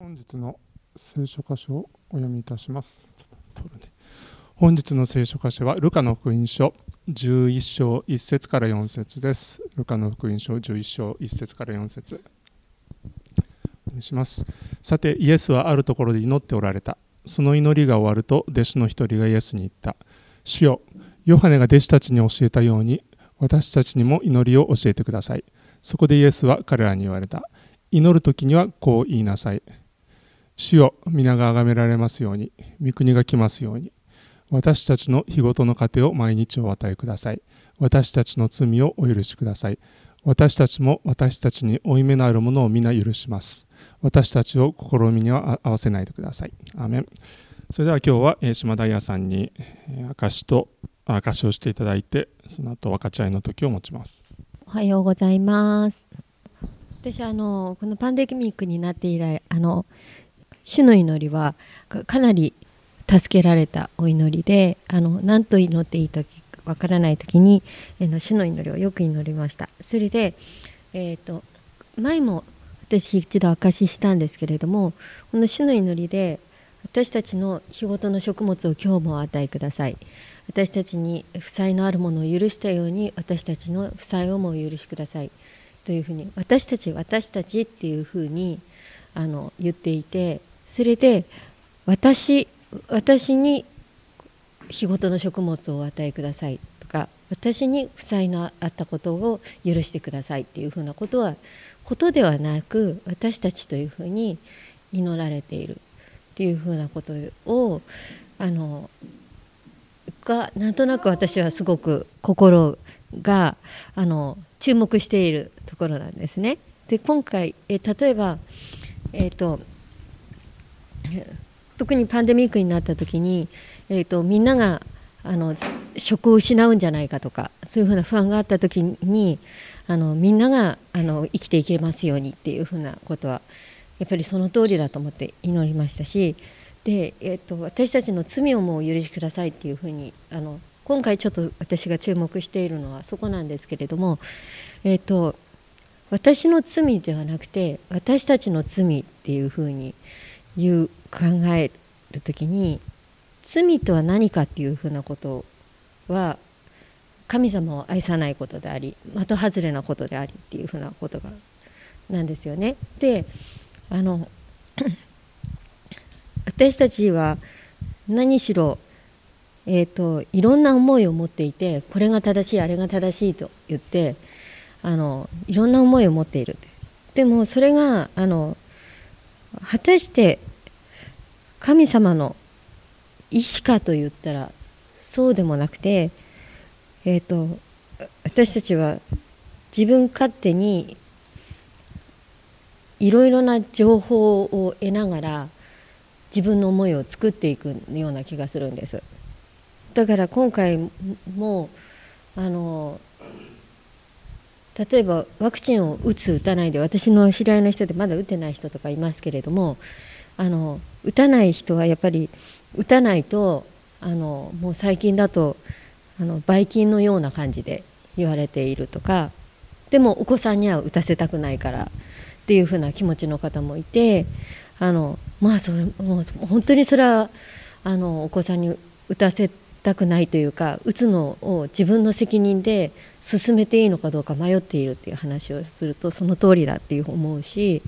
本日の聖書箇所をお読みいたします。本日の聖書箇所はルカの福音書11章1節から4節です。ルカの福音書11章1節から4節お願いします。さて、イエスはあるところで祈っておられた。その祈りが終わると、弟子の一人がイエスに言った。主よ、ヨハネが弟子たちに教えたように、私たちにも祈りを教えてください。そこでイエスは彼らに言われた。祈るときにはこう言いなさい。主よ、皆が崇められますように、御国が来ますように。私たちの日ごとの糧を毎日お与えください。私たちの罪をお許しください。私たちも私たちに負い目のあるものを皆許します。私たちを試みには合わせないでください。アーメン。それでは今日は島田屋さんに証しをしていただいて、その後分かち合いの時を持ちます。 おはようございます。私このパンデミックになって以来主の祈りはかなり助けられたお祈りで、何と祈っていい時わからない時に主の祈りをよく祈りました。それで、前も私一度証ししたんですけれども、この主の祈りで私たちの日ごとの食物を今日もお与えください。私たちに負債のあるものを許したように私たちの負債をもお許しくださいというふうに、私たちっていうふうに言っていて、それで私に日ごとの食物をお与えくださいとか、私に負債のあったことを許してくださいっていうふうなことではなく、私たちというふうに祈られているっていうふうなことをがなんとなく私はすごく心が注目しているところなんですね。で今回例えば特にパンデミックになった時に、みんなが職を失うんじゃないかとか、そういうふうな不安があった時にみんなが生きていけますようにっていうふうなことはやっぱりその通りだと思って祈りましたし、で、私たちの罪をもうお許しくださいっていうふうに今回ちょっと私が注目しているのはそこなんですけれども、私の罪ではなくて私たちの罪っていうふうに考えるときに、罪とは何かっていうふうなことは神様を愛さないことであり、的外れなことでありっていうふうなことがなんですよね。で私たちは何しろ、いろんな思いを持っていて、これが正しいあれが正しいと言っていろんな思いを持っている。でもそれが果たして神様の意志かと言ったらそうでもなくて、私たちは自分勝手にいろいろな情報を得ながら自分の思いを作っていくような気がするんです。だから今回も例えばワクチンを打つ打たないで、私の知り合いの人でまだ打ってない人とかいますけれども、打たない人はやっぱり打たないともう最近だとばい菌のような感じで言われているとか、でもお子さんには打たせたくないからっていうふうな気持ちの方もいて、それもう本当にそれはお子さんに打たせたくないというか、打つのを自分の責任で進めていいのかどうか迷っているっていう話をするとその通りだっていう思うし、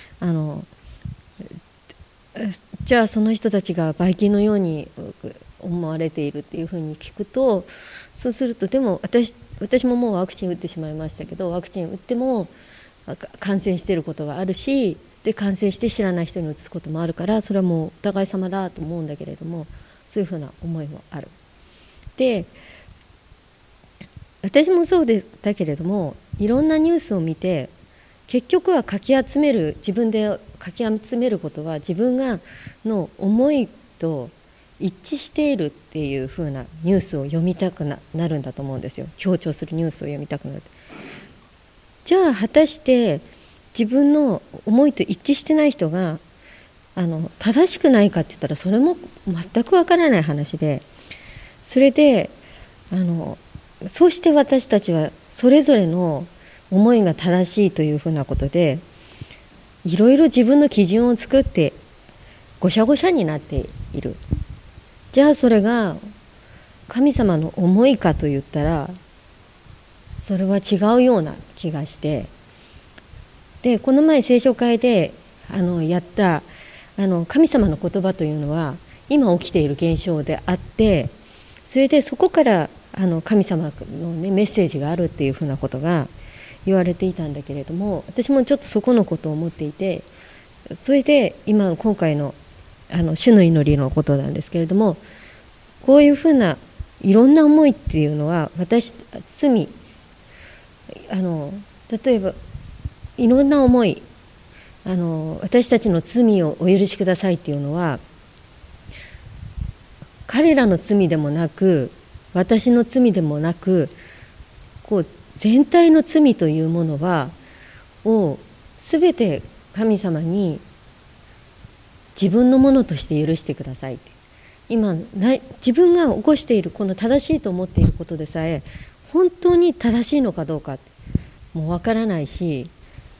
じゃあその人たちがばい菌のように思われているっていうふうに聞くと、そうするとでも私ももうワクチン打ってしまいましたけど、ワクチン打っても感染していることがあるし、で感染して知らない人にうつすこともあるから、それはもうお互い様だと思うんだけれども、そういうふうな思いもある。で私もそうだけれども、いろんなニュースを見て結局は自分でかき集めることは自分の思いと一致しているっていうふうなニュースを読みたくなるんだと思うんですよ。強調するニュースを読みたくなる。じゃあ果たして自分の思いと一致してない人が正しくないかって言ったら、それも全くわからない話で、それでそうして私たちはそれぞれの思いが正しいというふうなことでいろいろ自分の基準を作ってごしゃごしゃになっている。じゃあそれが神様の思いかと言ったらそれは違うような気がして、でこの前聖書会でやった神様の言葉というのは今起きている現象であって、それでそこから神様の、ね、メッセージがあるっていうふうなことが言われていたんだけれども、私もちょっとそこのことを思っていて、それで今回の主の祈りのことなんですけれども、こういうふうないろんな思いっていうのは罪例えばいろんな思い私たちの罪をお許しくださいっていうのは彼らの罪でもなく私の罪でもなく、こう全体の罪というものを全て神様に自分のものとして許してくださいって、今自分が起こしているこの正しいと思っていることでさえ本当に正しいのかどうかもうわからないし、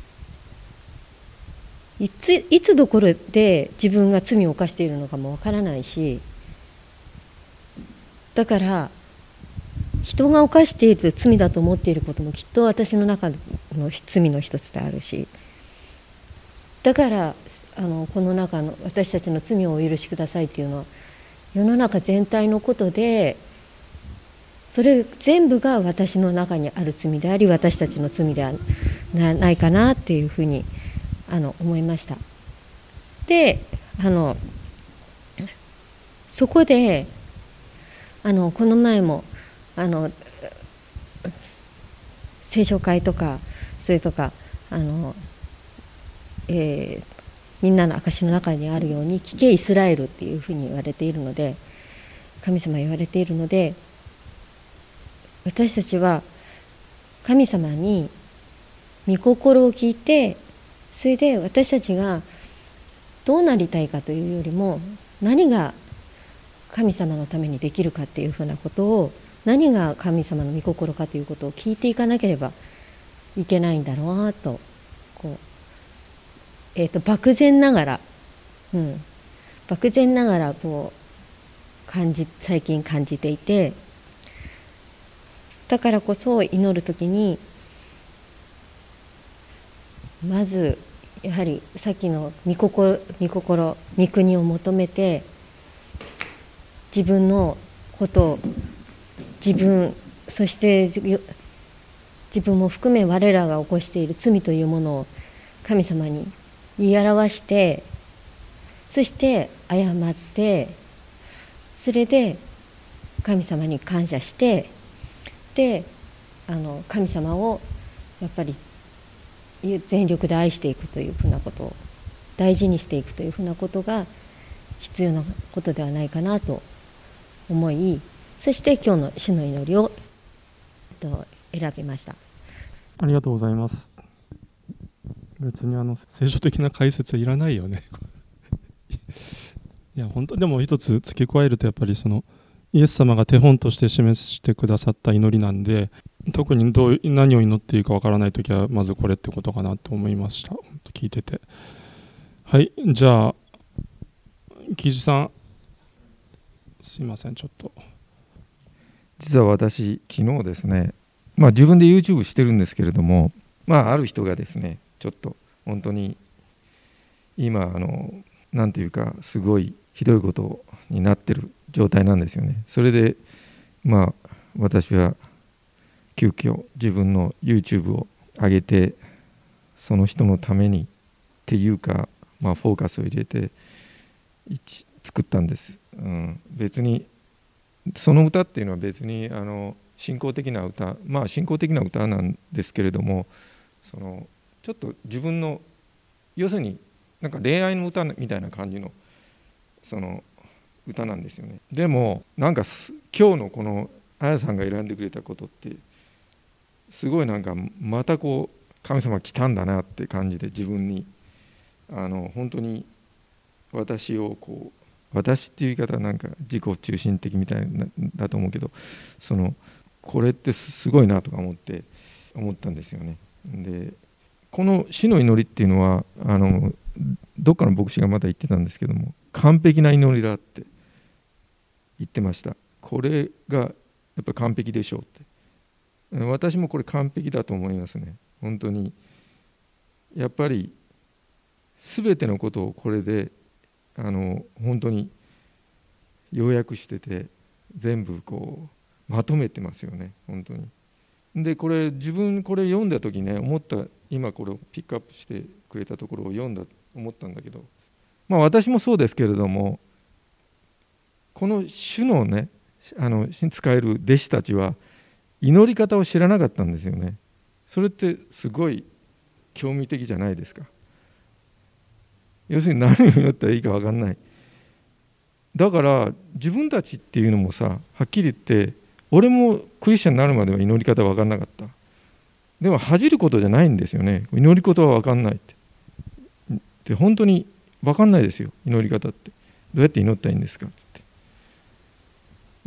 いつどころで自分が罪を犯しているのかもわからないし、だから人が犯している罪だと思っていることもきっと私の中の罪の一つであるし、だからこの中の私たちの罪をお許しくださいっていうのは世の中全体のことで、それ全部が私の中にある罪であり私たちの罪ではないかなっていうふうに思いました。でそこでこの前も聖書会とかそれとかみんなの証の中にあるように聞けイスラエルっていうふうに言われているので、神様言われているので、私たちは神様に御心を聞いて、それで私たちがどうなりたいかというよりも何が神様のためにできるかっていうふうなことを、何が神様の御心かということを聞いていかなければいけないんだろうなと、漠然ながら、漠然ながら最近感じていて、だからこそ祈るときにまずやはりさっきの御心御国を求めて、自分のことをそして自分も含め我らが起こしている罪というものを神様に言い表して、そして謝って、それで神様に感謝して、で神様をやっぱり全力で愛していくというふうなことを大事にしていくというふうなことが必要なことではないかなと思い、そして今日の主の祈りを選びました。 ありがとうございます。別に聖書的な解説はいらないよねいや本当でも一つ付け加えると、やっぱりイエス様が手本として示してくださった祈りなんで、特に何を祈っていいかわからないときはまずこれってことかなと思いました。聞いてて。はい、じゃあ木地さん、すいません、ちょっと。 実は私昨日ですね、自分で YouTube してるんですけれども、ある人がですね、ちょっと本当に今なんていうかすごいひどいことになってる状態なんですよね。それで私は急遽自分の YouTube を上げて、その人のためにっていうか、フォーカスを入れて作ったんです。別にその歌っていうのは別に信仰的な歌、信仰的な歌なんですけれども、ちょっと自分の要するになんか恋愛の歌みたいな感じの歌なんですよね。でもなんか今日のこのあやさんが選んでくれたことってすごいなんかまた神様来たんだなって感じで、自分に本当に私っていう言い方はなんか自己中心的みたいだと思うけど、これってすごいなとか思ったんですよね。でこの死の祈りっていうのはどっかの牧師がまた言ってたんですけども、完璧な祈りだって言ってました。これがやっぱ完璧でしょうって。私もこれ完璧だと思いますね。本当にやっぱり全てのことをこれで本当に要約してて、全部こうまとめてますよね、本当に。でこれ自分これ読んだ時ね、思った、今これをピックアップしてくれたところを読んだ思ったんだけど、私もそうですけれども、この主のねに仕える弟子たちは祈り方を知らなかったんですよね。それってすごい興味的じゃないですか。要するに何を祈ったらいいか分かんない。だから自分たちっていうのもさ、はっきり言って俺もクリスチャンになるまでは祈り方分かんなかった。でも恥じることじゃないんですよね。祈り事は分かんないってで、本当に分かんないですよ、祈り方って。どうやって祈ったらいいんですかっつって、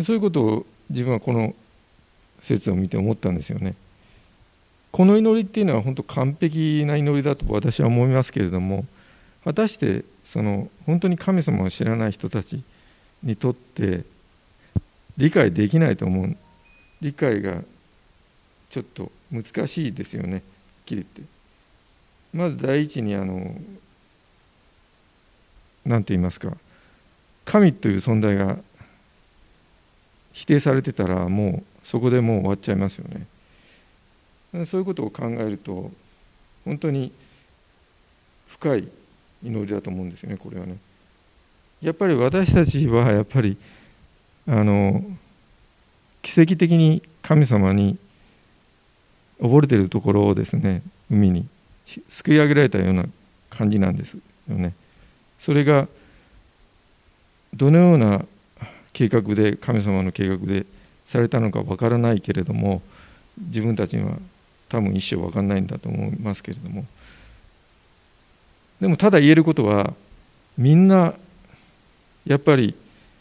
そういうことを自分はこの説を見て思ったんですよね。この祈りっていうのは本当完璧な祈りだと私は思いますけれども、果たして本当に神様を知らない人たちにとって理解できないと思う。理解がちょっと難しいですよね、はっきり言って。まず第一に何て言いますか、神という存在が否定されてたらもうそこでもう終わっちゃいますよね。そういうことを考えると本当に深い祈りだと思うんですよね、これはね。やっぱり私たちはやっぱり奇跡的に神様に溺れているところをですね、海にすくい上げられたような感じなんですよね。それがどのような計画で、神様の計画でされたのかわからないけれども、自分たちには多分一生わかんないんだと思いますけれども、でもただ言えることは、みんなやっぱり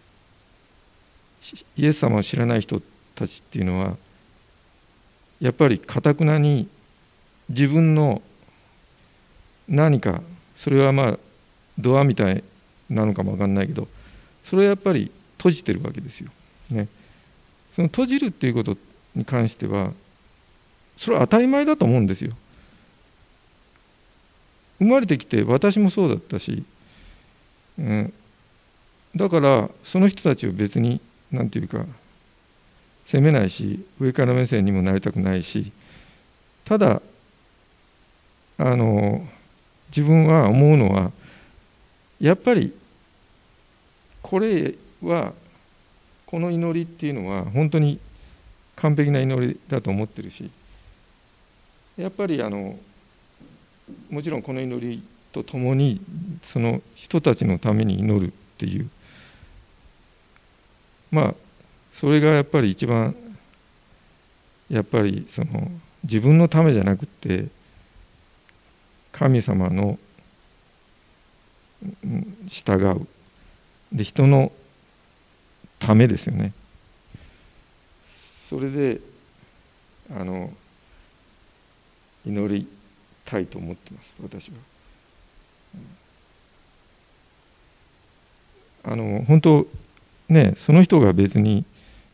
イエス様を知らない人たちっていうのはやっぱり頑なに自分の何か、それはドアみたいなのかも分かんないけど、それはやっぱり閉じてるわけですよ、ね。その閉じるっていうことに関してはそれは当たり前だと思うんですよ。生まれてきて私もそうだったし、だからその人たちを別に何て言うか責めないし、上から目線にもなりたくないし、ただ自分は思うのは、やっぱりこの祈りっていうのは本当に完璧な祈りだと思ってるし、やっぱりもちろんこの祈りとともにその人たちのために祈るっていう、それがやっぱり一番、やっぱり自分のためじゃなくて神様の従うで、人のためですよね。それで祈りたいと思ってます、私は。本当ね、その人が別に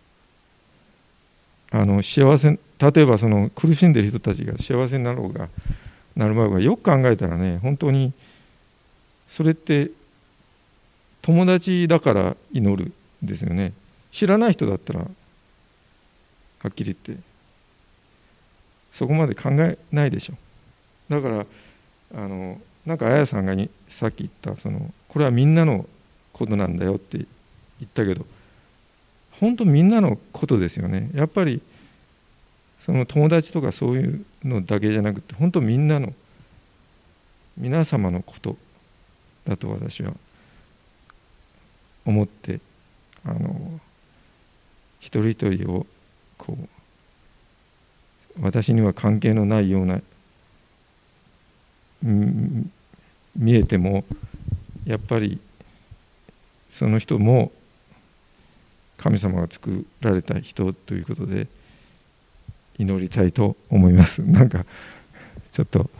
幸せ、例えば苦しんでいる人たちが幸せになろうがなる前が、よく考えたらね、本当にそれって友達だから祈るんですよね。知らない人だったらはっきり言ってそこまで考えないでしょ。だからなんかあやさんがさっき言ったこれはみんなのことなんだよって言ったけど、本当みんなのことですよね。やっぱり友達とかそういうのだけじゃなくて、本当みんなの皆様のことだと私は思って、一人一人を私には関係のないような見えても、やっぱりその人も神様が作られた人ということで祈りたいと思います。なんかちょっと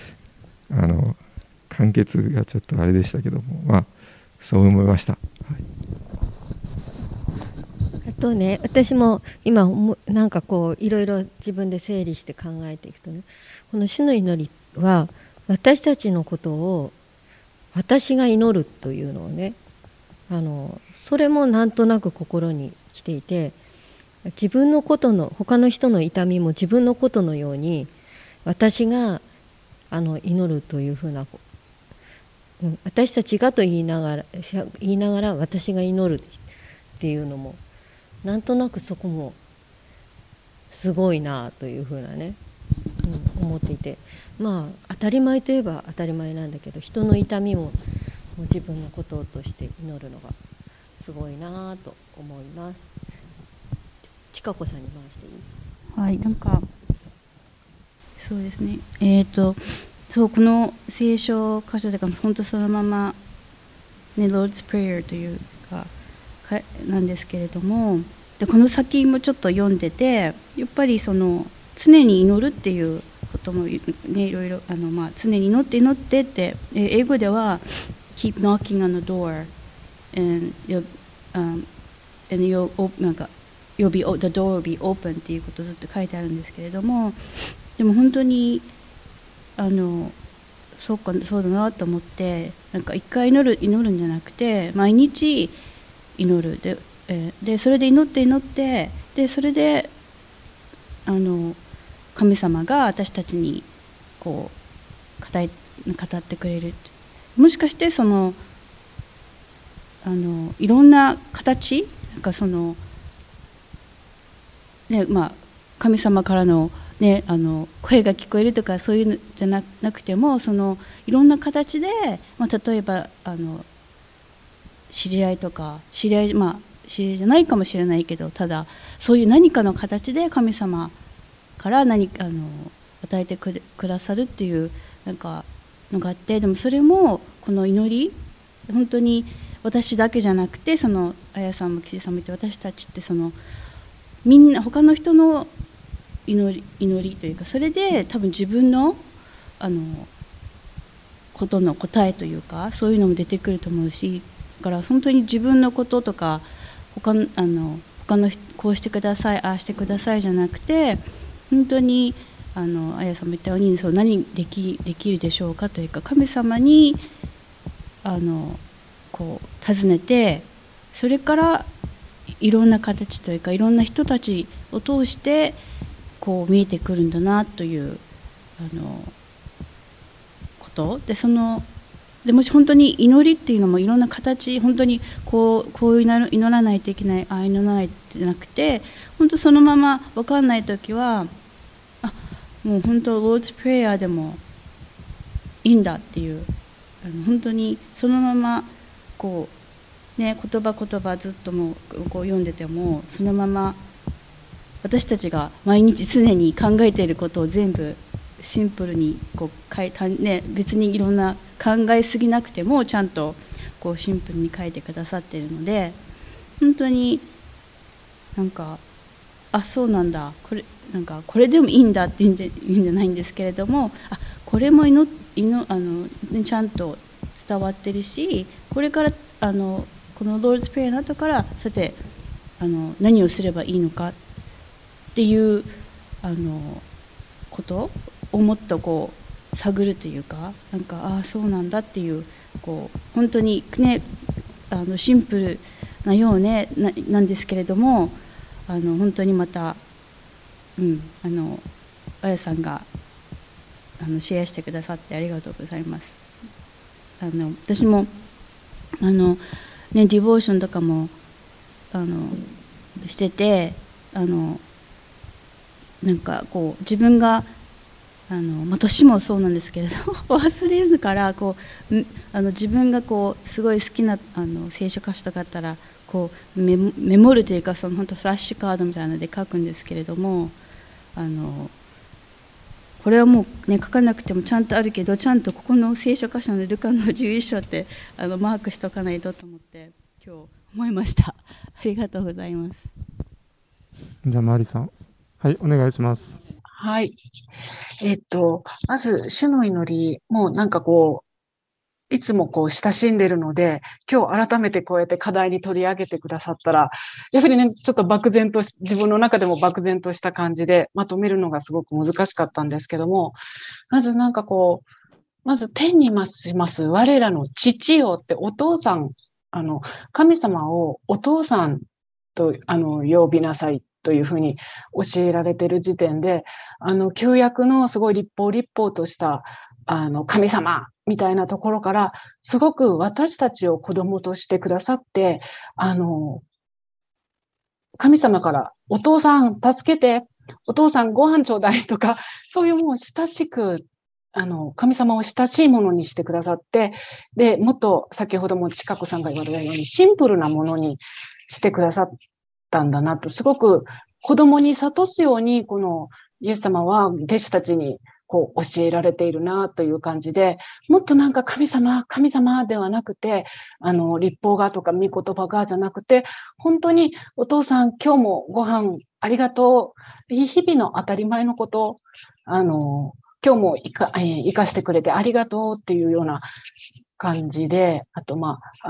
簡潔がちょっとあれでしたけども、まあそう思いました。 あとね、私も今なんかこういろいろ自分で整理して考えていくとね、この主の祈りは私たちのことを私が祈るというのをね、それもなんとなく心に来ていて、自分のことの他の人の痛みも自分のことのように私が祈るというふうな、私たちがと言いながら私が祈るっていうのもなんとなくそこもすごいなというふうなね、思っていて、まあ当たり前といえば当たり前なんだけど、人の痛みも自分のこととして祈るのがすごいなと思います。ちかこさんに回していい？ はい、なんかそうですね。そうこの聖書箇所でか本当そのままね、Lord's Prayer というかなんですけれども、でこの先もちょっと読んでて、やっぱりその常に祈るっていうこともね、いろいろ常に祈ってって、英語では Keep knocking on the door andなんかthe door will be open っていうことをずっと書いてあるんですけれども、でも本当にそうだなと思って、なんか一回祈るんじゃなくて毎日祈るでそれで祈ってでそれで神様が私たちにこう語ってくれる。もしかしてそのいろんな形なんかそのね、神様からのね、声が聞こえるとかそういうのじゃなくても、そのいろんな形で、例えば知り合いとか知り合いじゃないかもしれないけど、ただそういう何かの形で神様から与えてくださるっていうなんかのがあって、でもそれもこの祈り本当に私だけじゃなくて、そのあやさんも岸さんも言って私たちってそのみんな他の人の祈りというか、それで多分自分のことの答えというかそういうのも出てくると思うし、だから本当に自分のこととか他のこうしてくださいああしてくださいじゃなくて、本当にあやさんも言ったように何できるでしょうかというか、神様にこう尋ねて、それからいろんな形というかいろんな人たちを通してこう見えてくるんだなということで、もし本当に祈りっていうのもいろんな形、本当にこう祈らないといけない、祈らないじゃなくて、本当そのまま分かんないときはもう本当 Lord's Prayer でもいいんだっていう、本当にそのままこうね、言葉ずっともうこう読んでても、そのまま私たちが毎日常に考えていることを全部シンプルにこう別にいろんな考えすぎなくてもちゃんとこうシンプルに書いてくださっているので、本当になんかそうなんだ、これでもいいんだって言うんじゃないんですけれども、これもちゃんと伝わってるし、これからこの Lord's Prayer の後からさて何をすればいいのかっていうことをもっとこう探るというか、なんかそうなんだっていう、こう本当にねシンプルなようねなんですけれども、本当にまたあやさんがシェアしてくださってありがとうございます。私もディボーションとかもしてて、なんかこう自分が年もそうなんですけれど忘れるから、こう自分がこうすごい好きな聖書箇所とかあったらこうメモるというか、本当フラッシュカードみたいなので書くんですけれども、これはもうね書かなくてもちゃんとあるけど、ちゃんとここの聖書箇所のルカの11章ってマークしとかないとと思って今日思いました。ありがとうございます。 じゃあマリさん、はい、お願いします。 はい。まず、主の祈り、もうなんかいつも親しんでるので、今日改めてこうやって課題に取り上げてくださったら、やはりね、ちょっと自分の中でも漠然とした感じでまとめるのがすごく難しかったんですけども、まずなんかまず天にまします我らの父よってお父さん、神様をお父さんと呼びなさいというふうに教えられている時点で、旧約のすごい立法とした神様みたいなところから、すごく私たちを子供としてくださって、神様からお父さん助けて、お父さんご飯ちょうだいとか、そういうもう親しく、神様を親しいものにしてくださって、で、もっと先ほども千佳子さんが言われたようにシンプルなものにしてくださったんだなと、すごく子供に諭すように、このイエス様は弟子たちに教えられているなという感じで、もっとなんか神様ではなくて、立法がとか御言葉がじゃなくて、本当にお父さん今日もご飯ありがとう。日々の当たり前のこと、今日も生かしてくれてありがとうっていうような感じで、あと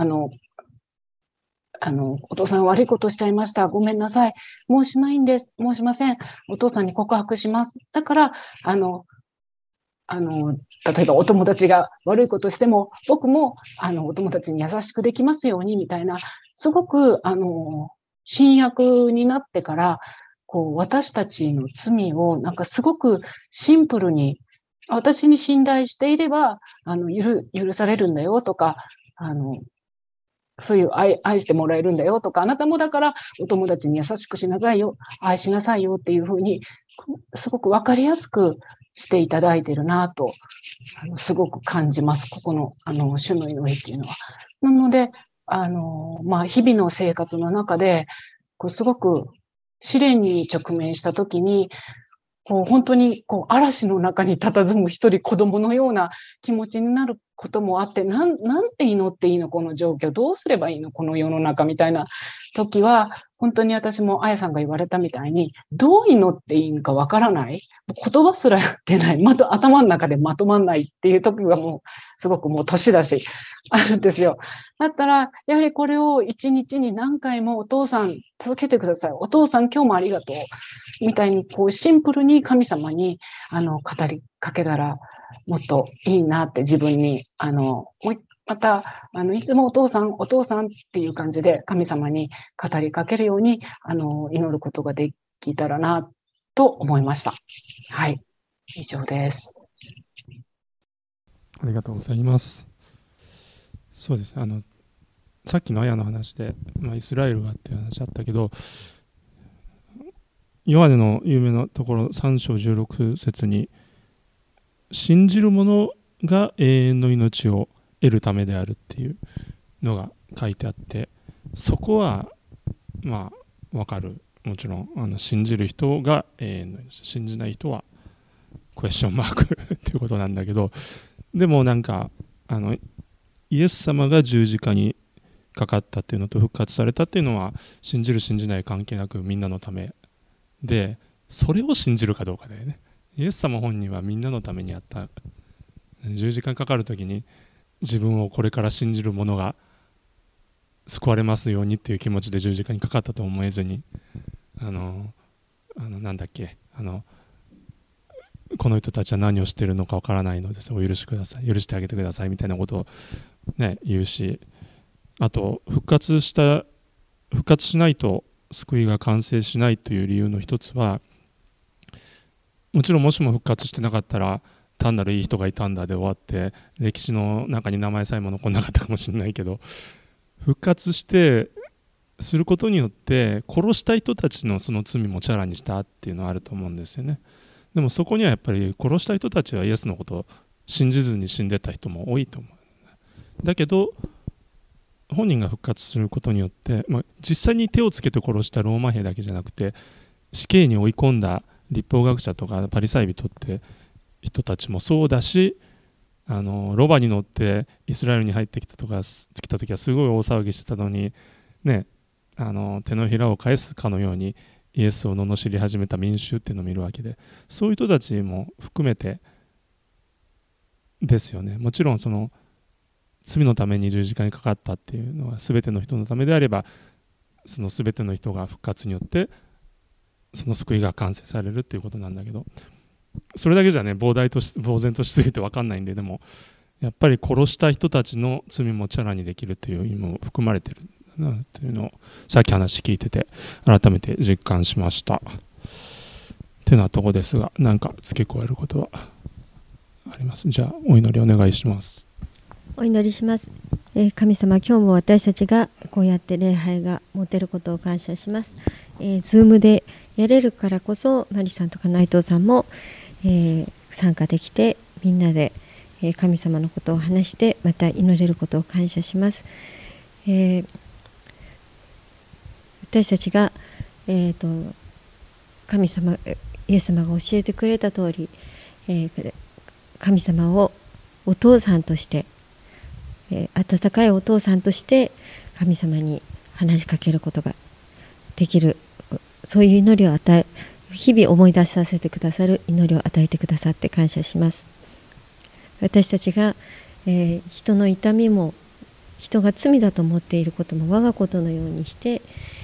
お父さん悪いことしちゃいました。ごめんなさい。もうしないんです。もうしません。お父さんに告白します。だから、例えばお友達が悪いことしても、僕も、お友達に優しくできますように、みたいな、すごく、新約になってから、私たちの罪を、なんかすごくシンプルに、私に信頼していれば、許されるんだよとか、そういう愛してもらえるんだよとか、あなたもだからお友達に優しくしなさいよ、愛しなさいよっていうふうに、すごくわかりやすくしていただいているなと、すごく感じます。ここの、主の祈りっていうのは。なので、日々の生活の中で、すごく試練に直面したときに、本当に嵐の中に佇む一人子供のような気持ちになることもあって、なんて祈っていいのこの状況、どうすればいいのこの世の中みたいな時は、本当に私もあやさんが言われたみたいに、どう祈っていいのかわからない、言葉すらやってない、また頭の中でまとまんないっていう時がもう、すごくもう年だし、あるんですよ。だったら、やはりこれを一日に何回もお父さん助けてください。お父さん今日もありがとう。みたいにシンプルに神様に語りかけたらもっといいなって自分にまたいつもお父さんっていう感じで神様に語りかけるように祈ることができたらなと思いました。はい、以上です。 ありがとうございます。そうですね、さっきのアヤの話で、イスラエルがっていう話あったけど、ヨハネの有名なところ3章16節に、信じる者が永遠の命を得るためであるっていうのが書いてあって、そこは分かる。もちろん信じる人が永遠の命、信じない人はクエスチョンマークっていうことなんだけど、でもなんかイエス様が十字架にかかったっていうのと復活されたっていうのは、信じる信じない関係なくみんなのためで、それを信じるかどうかだよね。イエス様本人はみんなのためにやった。十字架にかかるときに、自分をこれから信じる者が救われますようにっていう気持ちで十字架にかかったと思えずに、なんだっけ、この人たちは何をしているのかわからないのです、お許しください、許してあげてくださいみたいなことをね言うし、あと復活しないと救いが完成しないという理由の一つは、もちろんもしも復活してなかったら単なるいい人がいたんだで終わって歴史の中に名前さえも残らなかったかもしれないけど、復活してすることによって殺した人たちのその罪もチャラにしたっていうのはあると思うんですよね。でもそこにはやっぱり殺した人たちはイエスのことを信じずに死んでた人も多いと思う。だけど本人が復活することによって、実際に手をつけて殺したローマ兵だけじゃなくて、死刑に追い込んだ律法学者とかパリサイ人って人たちもそうだし、ロバに乗ってイスラエルに入ってきた時はすごい大騒ぎしてたのにね、手のひらを返すかのようにイエスを罵り始めた民衆っていうのを見るわけで、そういう人たちも含めてですよね。もちろんその罪のために十字架にかかったっていうのは全ての人のためであれば、その全ての人が復活によってその救いが完成されるっていうことなんだけど、それだけじゃね呆然としすぎて分かんないんで、でもやっぱり殺した人たちの罪もチャラにできるという意味も含まれてるんだなっていうのをさっき話聞いてて改めて実感しましたってなとこですが、何か付け加えることはあります？じゃあお祈りお願いします。 お祈りします。神様、今日も私たちがこうやって礼拝が持てることを感謝します。Zoom でやれるからこそマリさんとか内藤さんも、参加できて、みんなで、神様のことを話してまた祈れることを感謝します。私たちが、神様イエス様が教えてくれた通り、神様をお父さんとして、温かいお父さんとして神様に話しかけることができる、そういう祈りを日々思い出させてくださる祈りを与えてくださって感謝します。私たちが、人の痛みも人が罪だと思っていることも我がことのようにして、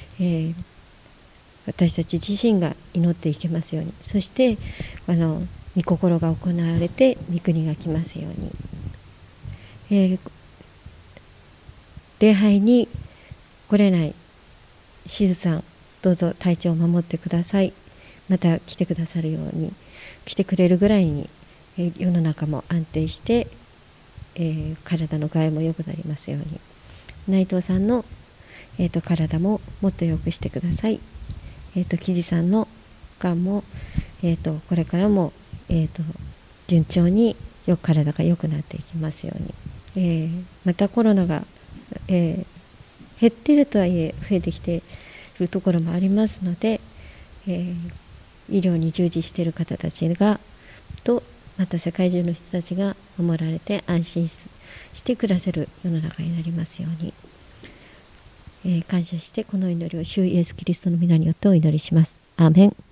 私たち自身が祈っていけますように、そして御心が行われて御国が来ますように、礼拝に来れないしずさん、どうぞ体調を守ってください。また来てくださるように、来てくれるぐらいに、世の中も安定して、体の具合も良くなりますように、内藤さんの、体ももっと良くしてください。木地さんのがんも、これからも、順調に体が良くなっていきますように、またコロナが、減っているとはいえ増えてきているところもありますので、医療に従事している方たちがと、また世界中の人たちが守られて安心して暮らせる世の中になりますように、感謝してこの祈りを主イエスキリストの皆によってお祈りします。アーメン。